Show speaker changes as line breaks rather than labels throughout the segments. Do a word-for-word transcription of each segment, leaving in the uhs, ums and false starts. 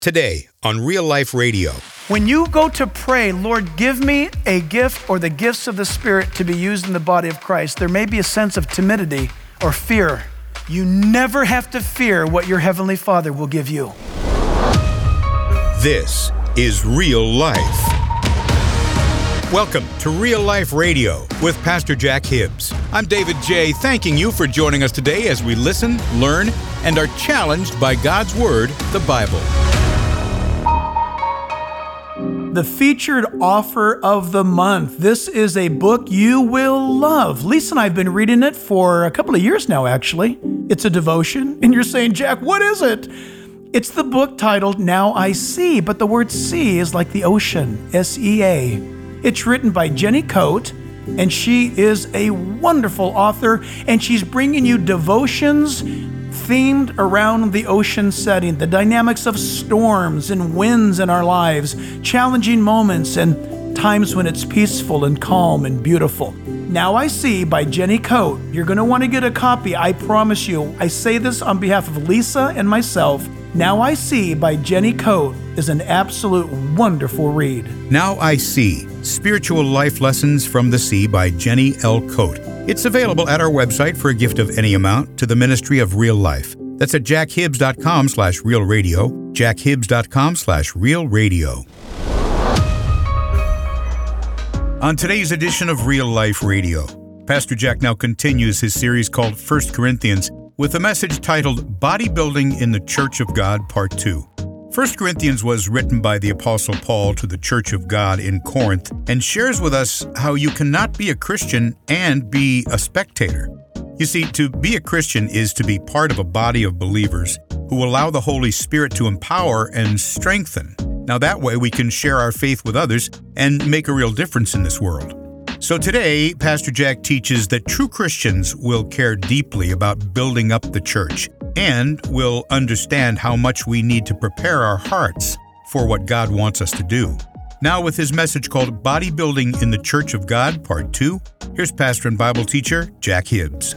Today on Real Life Radio.
When you go to pray, Lord, give me a gift or the gifts of the Spirit to be used in the body of Christ, there may be a sense of timidity or fear. You never have to fear what your Heavenly Father will give you.
This is Real Life. Welcome to Real Life Radio with Pastor Jack Hibbs. I'm David J., thanking you for joining us today as we listen, learn, and are challenged by God's Word, the Bible.
The featured offer of the month. This is a book you will love. Lisa and I have been reading it for a couple of years now, actually. It's a devotion, and you're saying, Jack, what is it? It's the book titled Now I See, but the word see is like the ocean, S E A. It's written by Jenny Coate, and she is a wonderful author, and she's bringing you devotions themed around the ocean setting, the dynamics of storms and winds in our lives, challenging moments and times when it's peaceful and calm and beautiful. Now I See by Jenny Coate. You're going to want to get a copy, I promise you. I say this on behalf of Lisa and myself. Now I See by Jenny Coate is an absolute wonderful read.
Now I See, Spiritual Life Lessons from the Sea by Jenny L. Coate. It's available at our website for a gift of any amount to the Ministry of Real Life. That's at jackhibbs.com slash real radio, jackhibbs.com slash real radio. On today's edition of Real Life Radio, Pastor Jack now continues his series called First Corinthians with a message titled Bodybuilding in the Church of God, Part two. First Corinthians was written by the Apostle Paul to the Church of God in Corinth and shares with us how you cannot be a Christian and be a spectator. You see, to be a Christian is to be part of a body of believers who allow the Holy Spirit to empower and strengthen. Now that way we can share our faith with others and make a real difference in this world. So today, Pastor Jack teaches that true Christians will care deeply about building up the church and will understand how much we need to prepare our hearts for what God wants us to do. Now with his message called Bodybuilding in the Church of God, Part two, here's pastor and Bible teacher Jack Hibbs.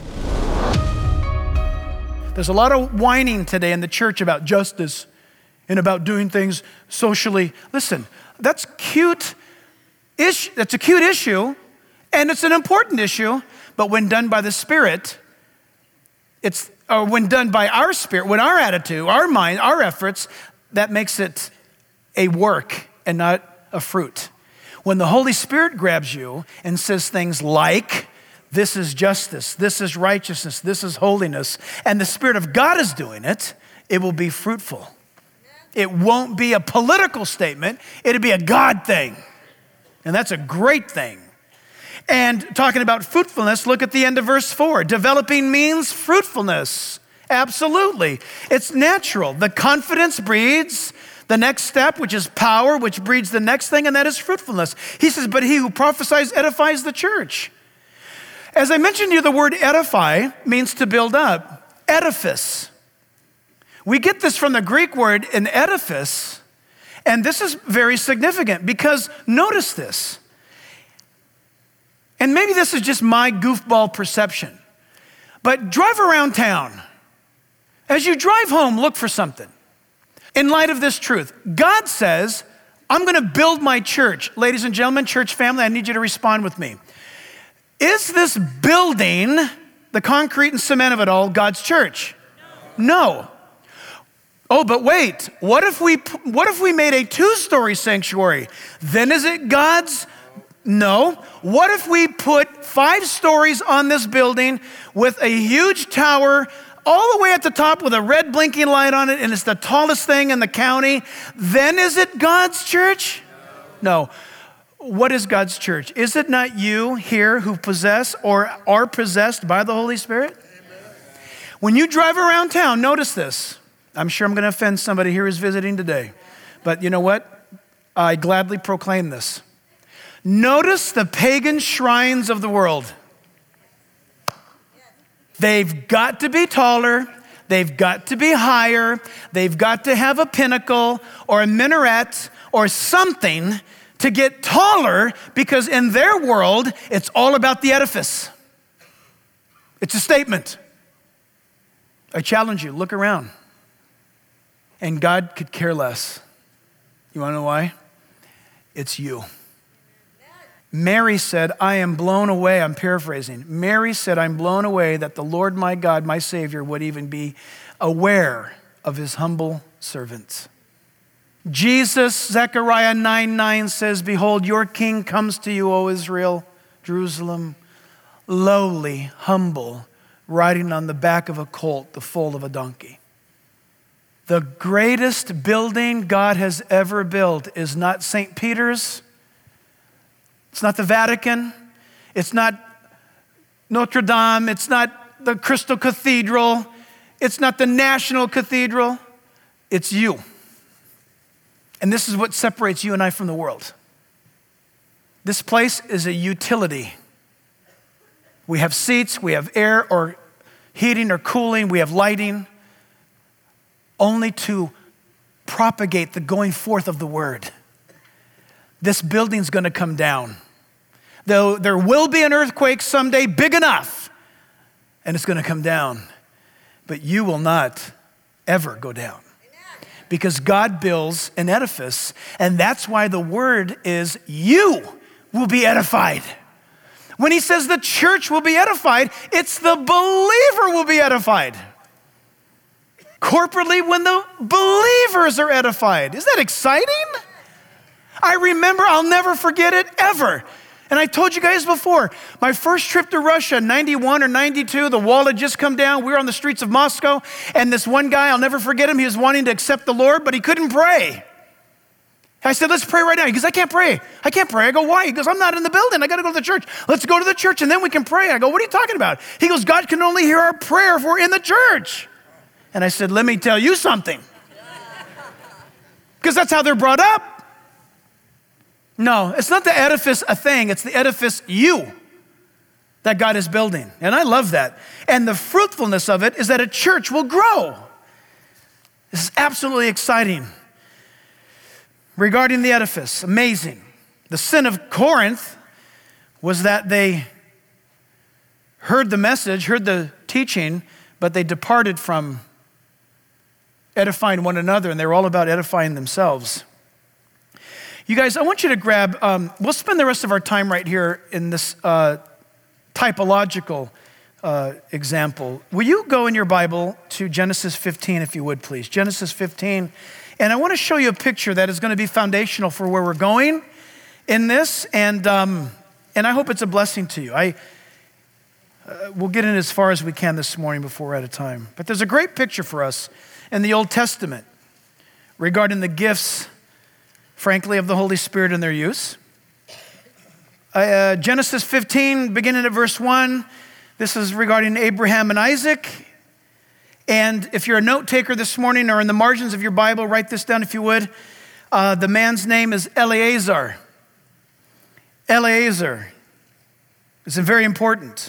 There's a lot of whining today in the church about justice and about doing things socially. Listen, that's cute. Ish, that's a cute issue, and it's an important issue, but when done by the Spirit, it's or when done by our spirit, when our attitude, our mind, our efforts, that makes it a work and not a fruit. When the Holy Spirit grabs you and says things like, this is justice, this is righteousness, this is holiness, and the Spirit of God is doing it, it will be fruitful. It won't be a political statement, it'll be a God thing. And that's a great thing. And talking about fruitfulness, look at the end of verse four. Developing means fruitfulness. Absolutely. It's natural. The confidence breeds the next step, which is power, which breeds the next thing, and that is fruitfulness. He says, but he who prophesies edifies the church. As I mentioned to you, the word edify means to build up. Edifice. We get this from the Greek word an edifice, and this is very significant because notice this. And maybe this is just my goofball perception, but drive around town. As you drive home, look for something. In light of this truth, God says, I'm going to build my church. Ladies and gentlemen, church family, I need you to respond with me. Is this building, the concrete and cement of it all, God's church? No. No. Oh, but wait, what if we what if we made a two-story sanctuary? Then is it God's? No. What if we put five stories on this building with a huge tower all the way at the top with a red blinking light on it, and it's the tallest thing in the county? Then is it God's church? No. What is God's church? Is it not you here who possess or are possessed by the Holy Spirit? When you drive around town, notice this. I'm sure I'm going to offend somebody here who's visiting today. But you know what? I gladly proclaim this. Notice the pagan shrines of the world. They've got to be taller. They've got to be higher. They've got to have a pinnacle or a minaret or something to get taller because in their world, it's all about the edifice. It's a statement. I challenge you, look around. And God could care less. You want to know why? It's you. Mary said, I am blown away. I'm paraphrasing. Mary said, I'm blown away that the Lord my God, my Savior, would even be aware of his humble servants. Jesus, Zechariah nine nine says, behold, your king comes to you, O Israel, Jerusalem, lowly, humble, riding on the back of a colt, the foal of a donkey. The greatest building God has ever built is not Saint Peter's. It's not the Vatican. It's not Notre Dame. It's not the Crystal Cathedral. It's not the National Cathedral. It's you. And this is what separates you and I from the world. This place is a utility. We have seats, we have air or heating or cooling, we have lighting, only to propagate the going forth of the word. This building's gonna come down. Though there will be an earthquake someday big enough, and it's gonna come down. But you will not ever go down. Because God builds an edifice, and that's why the word is you will be edified. When he says the church will be edified, it's the believer will be edified. Corporately, when the believers are edified. Isn't that exciting? I remember, I'll never forget it ever. And I told you guys before, my first trip to Russia, ninety-one or ninety-two, the wall had just come down. We were on the streets of Moscow, and this one guy, I'll never forget him, he was wanting to accept the Lord, but he couldn't pray. I said, let's pray right now. He goes, I can't pray. I can't pray. I go, why? He goes, I'm not in the building. I got to go to the church. Let's go to the church, and then we can pray. I go, what are you talking about? He goes, God can only hear our prayer if we're in the church. And I said, let me tell you something. Because that's how they're brought up. No, it's not the edifice a thing. It's the edifice you that God is building. And I love that. And the fruitfulness of it is that a church will grow. This is absolutely exciting. Regarding the edifice, amazing. The sin of Corinth was that they heard the message, heard the teaching, but they departed from edifying one another, and they were all about edifying themselves. You guys, I want you to grab, um, we'll spend the rest of our time right here in this uh, typological uh, example. Will you go in your Bible to Genesis fifteen, if you would, please? Genesis fifteen. And I want to show you a picture that is going to be foundational for where we're going in this, and um, and I hope it's a blessing to you. I uh, we'll get in as far as we can this morning before we're out of time. But there's a great picture for us in the Old Testament regarding the gifts, frankly, of the Holy Spirit and their use. Uh, Genesis fifteen, beginning at verse one. This is regarding Abraham and Isaac. And if you're a note taker this morning or in the margins of your Bible, write this down if you would. Uh, the man's name is Eleazar. Eleazar. It's very important.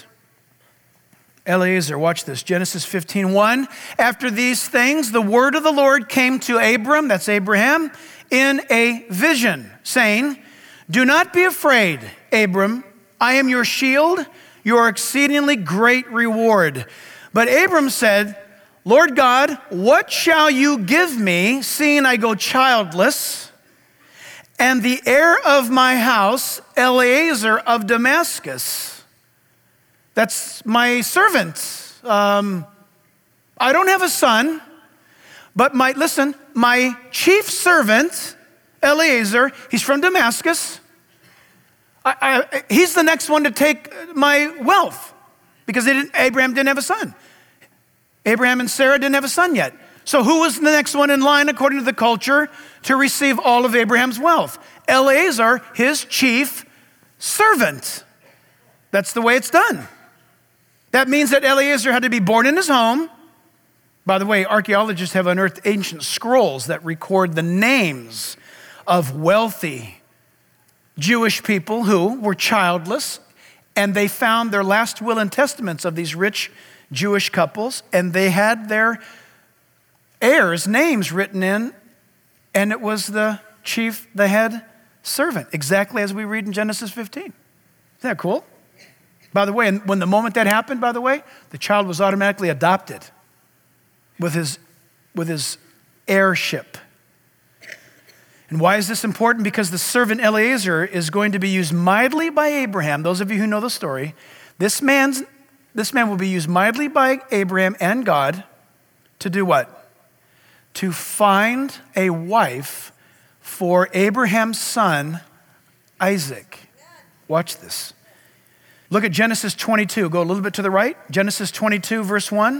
Eleazar, watch this. Genesis fifteen one. After these things, the word of the Lord came to Abram, that's Abraham, in a vision, saying, do not be afraid, Abram. I am your shield, your exceedingly great reward. But Abram said, Lord God, what shall you give me, seeing I go childless, and the heir of my house, Eleazar of Damascus? That's my servant. Um, I don't have a son, but my, listen, my chief servant, Eleazar, he's from Damascus. I, I, he's the next one to take my wealth because they didn't, Abraham didn't have a son. Abraham and Sarah didn't have a son yet. So who was the next one in line, according to the culture, to receive all of Abraham's wealth? Eleazar, his chief servant. That's the way it's done. That means that Eleazar had to be born in his home. By the way, archaeologists have unearthed ancient scrolls that record the names of wealthy Jewish people who were childless, and they found their last will and testaments of these rich Jewish couples, and they had their heirs' names written in, and it was the chief, the head servant, exactly as we read in Genesis fifteen. Isn't that cool? By the way, and when the moment that happened, by the way, the child was automatically adopted with his, with his heirship. And why is this important? Because the servant Eliezer is going to be used mightily by Abraham. Those of you who know the story, this man's this man will be used mightily by Abraham and God to do what? To find a wife for Abraham's son, Isaac. Watch this. Look at Genesis twenty-two. Go a little bit to the right. Genesis twenty-two, verse one.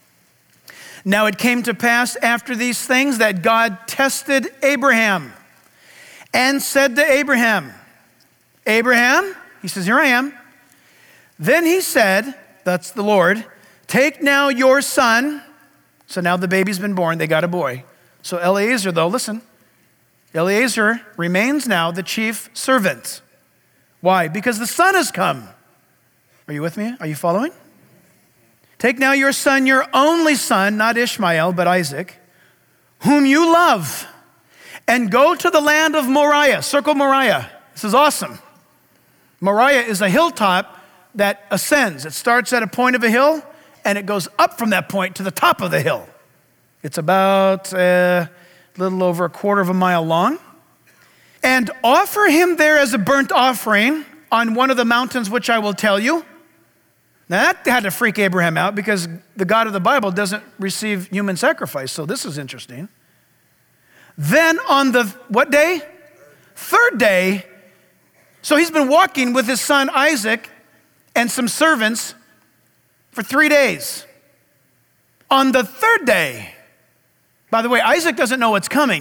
Now it came to pass after these things that God tested Abraham and said to Abraham, Abraham, he says, here I am. Then he said, that's the Lord, take now your son. So now the baby's been born, they got a boy. So Eliezer, though, listen, Eliezer remains now the chief servant. Why? Because the son has come. Are you with me? Are you following? Take now your son, your only son, not Ishmael, but Isaac, whom you love, and go to the land of Moriah. Circle Moriah. This is awesome. Moriah is a hilltop that ascends. It starts at a point of a hill, and it goes up from that point to the top of the hill. It's about a little over a quarter of a mile long. And offer him there as a burnt offering on one of the mountains which I will tell you. Now that had to freak Abraham out because the God of the Bible doesn't receive human sacrifice. So this is interesting. Then on the, what day? Third day. So he's been walking with his son Isaac and some servants for three days. On the third day, by the way, Isaac doesn't know what's coming.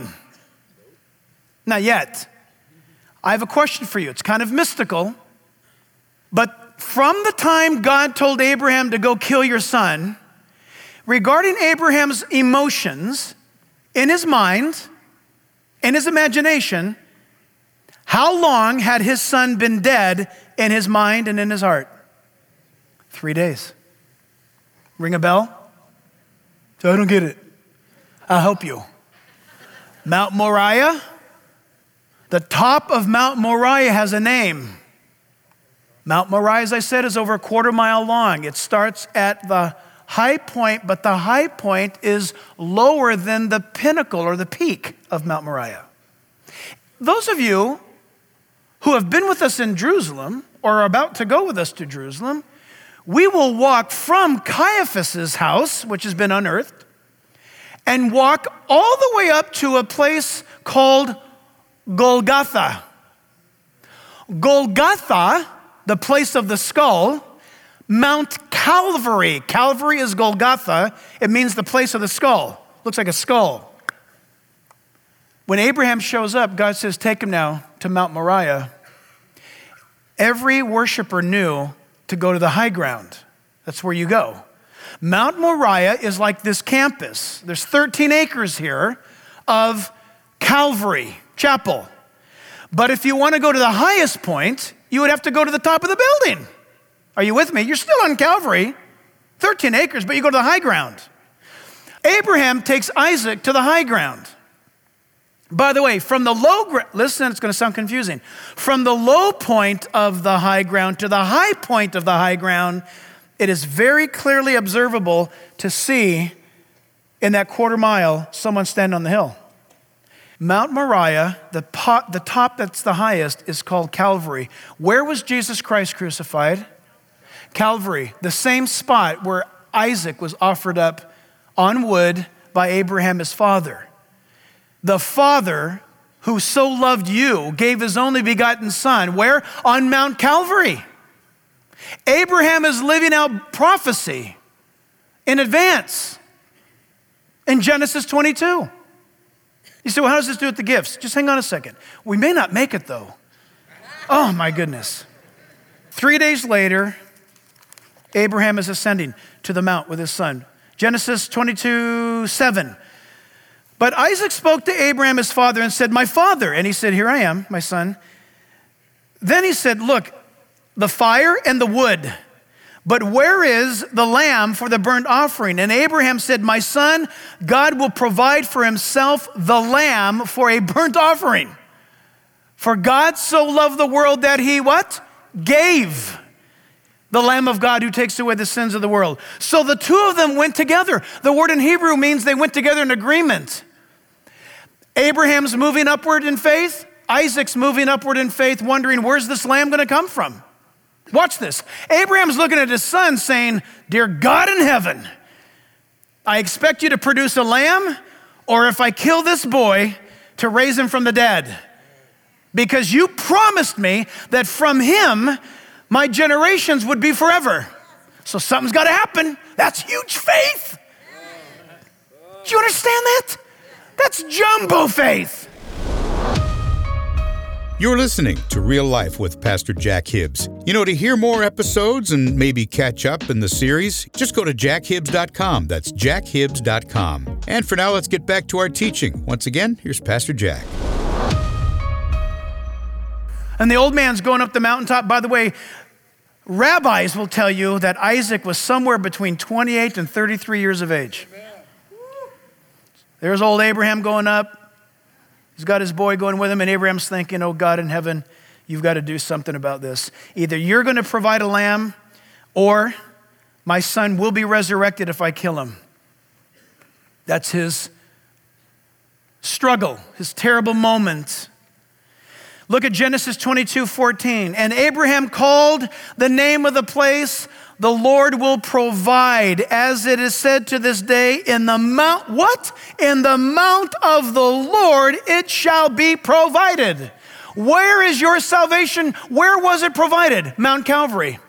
Not yet. I have a question for you. It's kind of mystical, but from the time God told Abraham to go kill your son, regarding Abraham's emotions in his mind, in his imagination, how long had his son been dead in his mind and in his heart? Three days. Ring a bell? So I don't get it. I'll help you. Mount Moriah. The top of Mount Moriah has a name. Mount Moriah, as I said, is over a quarter mile long. It starts at the high point, but the high point is lower than the pinnacle or the peak of Mount Moriah. Those of you who have been with us in Jerusalem or are about to go with us to Jerusalem, we will walk from Caiaphas's house, which has been unearthed, and walk all the way up to a place called Golgotha. Golgotha, the place of the skull, Mount Calvary. Calvary is Golgotha. It means the place of the skull. Looks like a skull. When Abraham shows up, God says, take him now to Mount Moriah. Every worshiper knew to go to the high ground. That's where you go. Mount Moriah is like this campus. There's thirteen acres here of Calvary Chapel. But if you want to go to the highest point, you would have to go to the top of the building. Are you with me? You're still on Calvary, thirteen acres, but you go to the high ground. Abraham takes Isaac to the high ground. By the way, from the low ground, listen, it's going to sound confusing. From the low point of the high ground to the high point of the high ground, it is very clearly observable to see in that quarter mile someone stand on the hill. Mount Moriah, the, pot, the top that's the highest, is called Calvary. Where was Jesus Christ crucified? Calvary, the same spot where Isaac was offered up on wood by Abraham, his father. The Father who so loved you gave his only begotten Son. Where? On Mount Calvary. Abraham is living out prophecy in advance in Genesis twenty-two. You say, well, how does this do with the gifts? Just hang on a second. We may not make it, though. Oh, my goodness. Three days later, Abraham is ascending to the mount with his son. Genesis twenty-two, seven. But Isaac spoke to Abraham, his father, and said, my father. And he said, here I am, my son. Then he said, look, the fire and the wood, but where is the lamb for the burnt offering? And Abraham said, my son, God will provide for himself the lamb for a burnt offering. For God so loved the world that he, what? Gave the Lamb of God who takes away the sins of the world. So the two of them went together. The word in Hebrew means they went together in agreement. Abraham's moving upward in faith. Isaac's moving upward in faith, wondering, where's this lamb going to come from? Watch this. Abraham's looking at his son saying, dear God in heaven, I expect you to produce a lamb, or if I kill this boy, to raise him from the dead. Because you promised me that from him, my generations would be forever. So something's got to happen. That's huge faith. Do you understand that? That's jumbo faith.
You're listening to Real Life with Pastor Jack Hibbs. You know, to hear more episodes and maybe catch up in the series, just go to jack hibbs dot com. That's jack hibbs dot com. And for now, let's get back to our teaching. Once again, here's Pastor Jack.
And the old man's going up the mountaintop. By the way, rabbis will tell you that Isaac was somewhere between twenty-eight and thirty-three years of age. There's old Abraham going up. He's got his boy going with him, and Abraham's thinking, oh, God in heaven, you've got to do something about this. Either you're going to provide a lamb, or my son will be resurrected if I kill him. That's his struggle, his terrible moment. Look at Genesis twenty-two fourteen. And Abraham called the name of the place, the Lord will provide, as it is said to this day, in the mount, what? In the mount of the Lord it shall be provided. Where is your salvation? Where was it provided? Mount Calvary.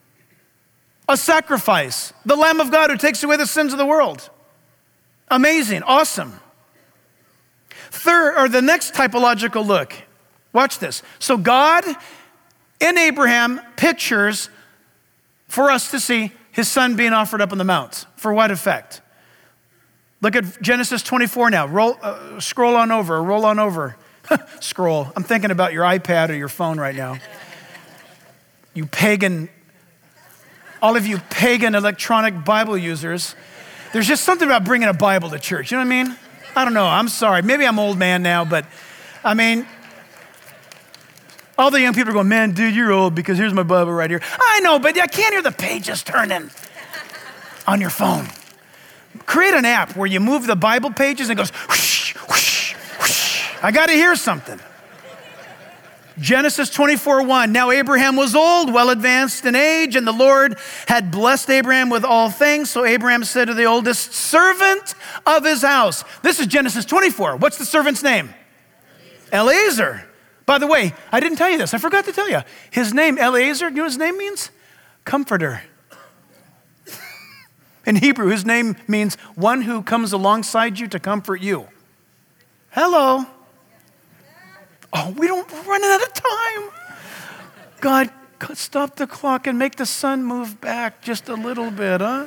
A sacrifice. The Lamb of God who takes away the sins of the world. Amazing, awesome. Third, or the next typological look. Watch this. So God in Abraham pictures for us to see his son being offered up on the mount. For what effect? Look at Genesis twenty-four now. Roll, uh, scroll on over, roll on over. Scroll. I'm thinking about your iPad or your phone right now. You pagan, all of you pagan electronic Bible users. There's just something about bringing a Bible to church. You know what I mean? I don't know. I'm sorry. Maybe I'm old man now, but I mean, all the young people are going, man, dude, you're old because here's my Bible right here. I know, but I can't hear the pages turning on your phone. Create an app where you move the Bible pages and it goes whoosh, whoosh, whoosh. I got to hear something. Genesis twenty-four one. Now Abraham was old, well advanced in age, and the Lord had blessed Abraham with all things. So Abraham said to the oldest servant of his house. This is Genesis twenty-four. What's the servant's name? Eliezer. By the way, I didn't tell you this. I forgot to tell you. His name, Eliezer, you know what his name means? Comforter. In Hebrew, his name means one who comes alongside you to comfort you. Hello. Oh, we don't, we're running out of time. God, stop the clock and make the sun move back just a little bit, huh?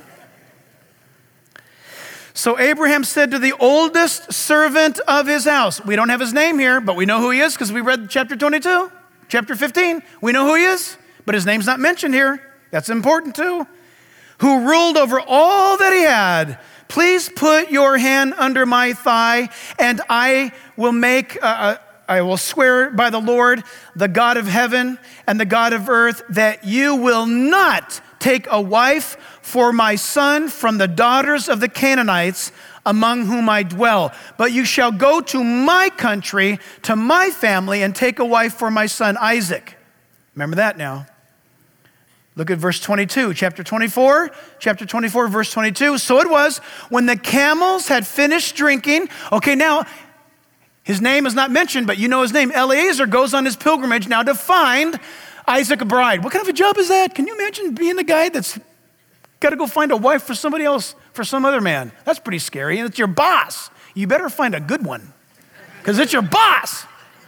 So Abraham said to the oldest servant of his house, we don't have his name here, but we know who he is because we read chapter twenty-two, chapter fifteen. We know who he is, but his name's not mentioned here. That's important too. Who ruled over all that he had. Please put your hand under my thigh, and I will make, uh, I will swear by the Lord, the God of heaven and the God of earth, that you will not take a wife for my son from the daughters of the Canaanites among whom I dwell. But you shall go to my country, to my family, and take a wife for my son Isaac. Remember that now. Look at verse twenty-two, chapter twenty-four, chapter twenty-four, verse twenty-two. So it was when the camels had finished drinking. Okay, now his name is not mentioned, but you know his name. Eliezer goes on his pilgrimage now to find Isaac a bride. What kind of a job is that? Can you imagine being the guy that's got to go find a wife for somebody else, for some other man? That's pretty scary, and it's your boss. You better find a good one, because it's your boss.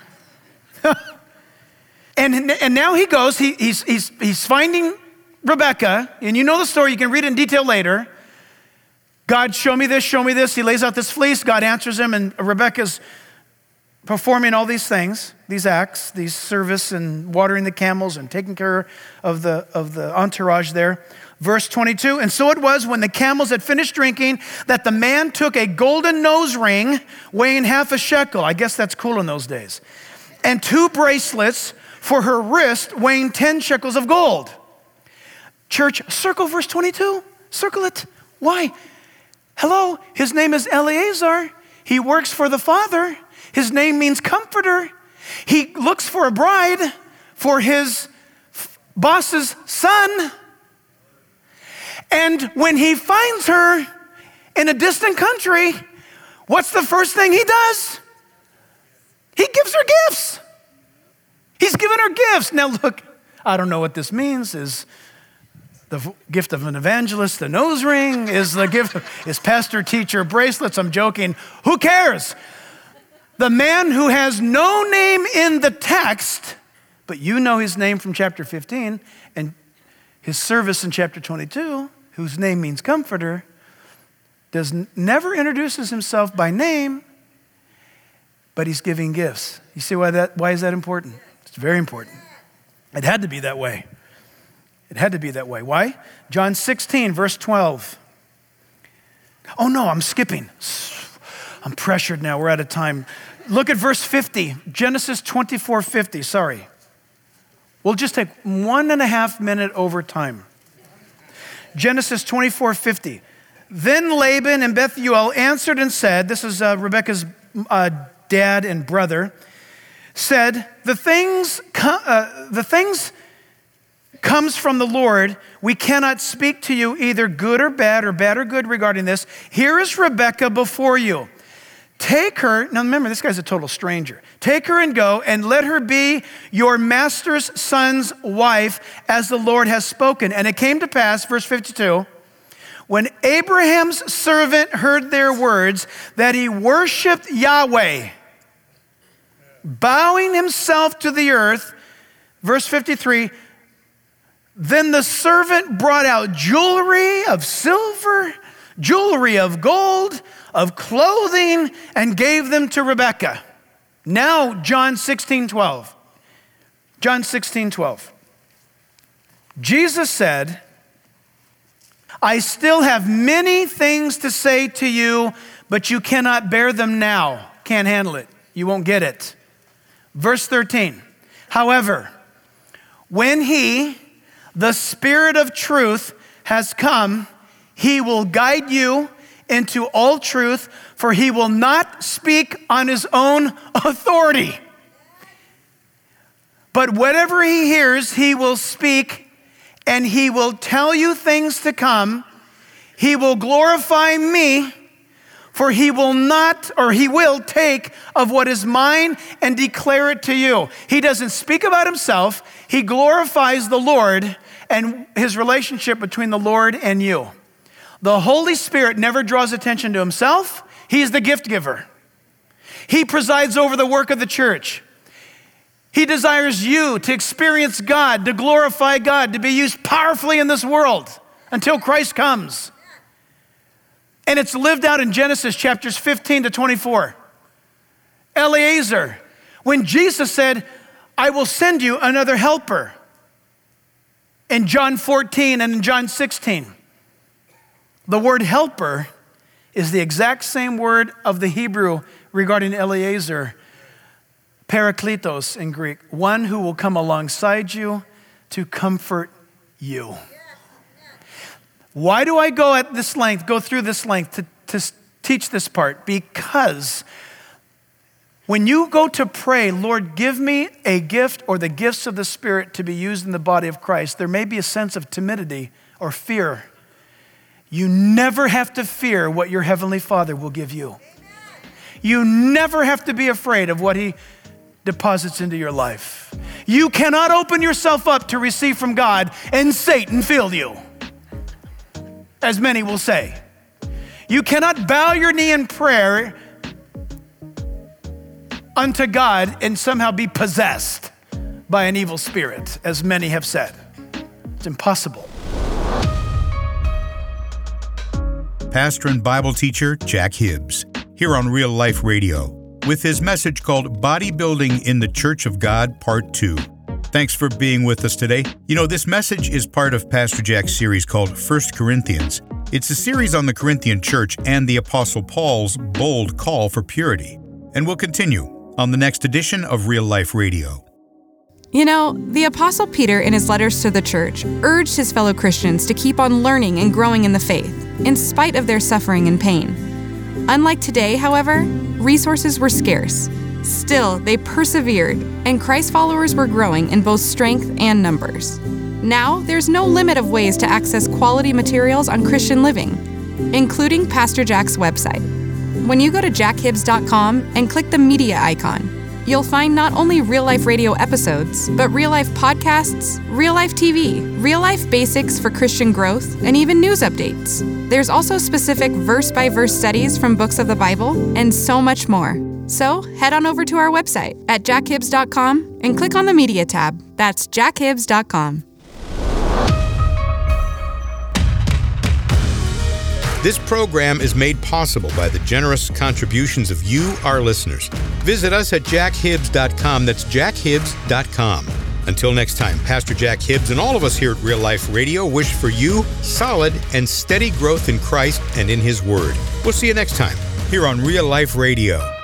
and, and now he goes, he, he's, he's, he's finding Rebecca, and you know the story, you can read it in detail later. God, show me this, show me this. He lays out this fleece, God answers him, and Rebecca's performing all these things, these acts, these service and watering the camels and taking care of the, of the entourage there. Verse twenty-two, and so it was when the camels had finished drinking that the man took a golden nose ring weighing half a shekel. I guess that's cool in those days. And two bracelets for her wrist weighing ten shekels of gold. Church, circle verse twenty-two. Circle it. Why? Hello, his name is Eliezer. He works for the Father. His name means comforter. He looks for a bride for his boss's son. And when he finds her in a distant country, what's the first thing he does? He gives her gifts. He's given her gifts. Now look, I don't know what this means. Is the gift of an evangelist the nose ring? Is the gift, is pastor teacher bracelets? I'm joking. Who cares? The man who has no name in the text, but you know his name from chapter fifteen, and his service in chapter twenty-two, whose name means comforter, does never introduces himself by name, but he's giving gifts. You see why that? Why is that important? It's very important. It had to be that way. It had to be that way. Why? John sixteen, verse twelve. Oh no, I'm skipping. I'm pressured now. We're out of time. Look at verse fifty. Genesis twenty-four fifty. Sorry. We'll just take one and a half minute overtime. Genesis twenty-four fifty. Then Laban and Bethuel answered and said, this is uh, Rebekah's uh, dad and brother, said, the things, uh, the things comes from the Lord. We cannot speak to you either good or bad or bad or good regarding this. Here is Rebekah before you. Take her, now remember, this guy's a total stranger. Take her and go and let her be your master's son's wife as the Lord has spoken. And it came to pass, verse fifty-two, when Abraham's servant heard their words, that he worshiped Yahweh, bowing himself to the earth. Verse fifty-three, then the servant brought out jewelry of silver, jewelry of gold, of clothing, and gave them to Rebekah. Now, John sixteen twelve. John sixteen twelve. Jesus said, I still have many things to say to you, but you cannot bear them now. Can't handle it. You won't get it. Verse thirteen. However, when he, the Spirit of truth, has come, he will guide you into all truth, for he will not speak on his own authority. But whatever he hears, he will speak, and he will tell you things to come. He will glorify me, for he will not, or he will take of what is mine and declare it to you. He doesn't speak about himself. He glorifies the Lord and his relationship between the Lord and you. The Holy Spirit never draws attention to himself. He's the gift giver. He presides over the work of the church. He desires you to experience God, to glorify God, to be used powerfully in this world until Christ comes. And it's lived out in Genesis chapters fifteen to twenty-four. Eliezer, when Jesus said, I will send you another helper, in John fourteen and in John sixteen. The word helper is the exact same word of the Hebrew regarding Eliezer, parakletos in Greek, one who will come alongside you to comfort you. Why do I go at this length, go through this length to, to teach this part? Because when you go to pray, Lord, give me a gift or the gifts of the Spirit to be used in the body of Christ, there may be a sense of timidity or fear. You never have to fear what your Heavenly Father will give you. You never have to be afraid of what He deposits into your life. You cannot open yourself up to receive from God and Satan fill you, as many will say. You cannot bow your knee in prayer unto God and somehow be possessed by an evil spirit, as many have said. It's impossible.
Pastor and Bible teacher Jack Hibbs, here on Real Life Radio, with his message called Bodybuilding in the Church of God, Part two. Thanks for being with us today. You know, this message is part of Pastor Jack's series called First Corinthians. It's a series on the Corinthian church and the Apostle Paul's bold call for purity. And we'll continue on the next edition of Real Life Radio.
You know, the Apostle Peter, in his letters to the church, urged his fellow Christians to keep on learning and growing in the faith, in spite of their suffering and pain. Unlike today, however, resources were scarce. Still, they persevered, and Christ followers were growing in both strength and numbers. Now, there's no limit of ways to access quality materials on Christian living, including Pastor Jack's website. When you go to jack hibbs dot com and click the media icon, you'll find not only real-life radio episodes, but real-life podcasts, real-life T V, real-life basics for Christian growth, and even news updates. There's also specific verse-by-verse studies from books of the Bible, and so much more. So head on over to our website at jack hibbs dot com and click on the media tab. That's jack hibbs dot com.
This program is made possible by the generous contributions of you, our listeners. Visit us at jack hibbs dot com. That's jack hibbs dot com. Until next time, Pastor Jack Hibbs and all of us here at Real Life Radio wish for you solid and steady growth in Christ and in His Word. We'll see you next time here on Real Life Radio.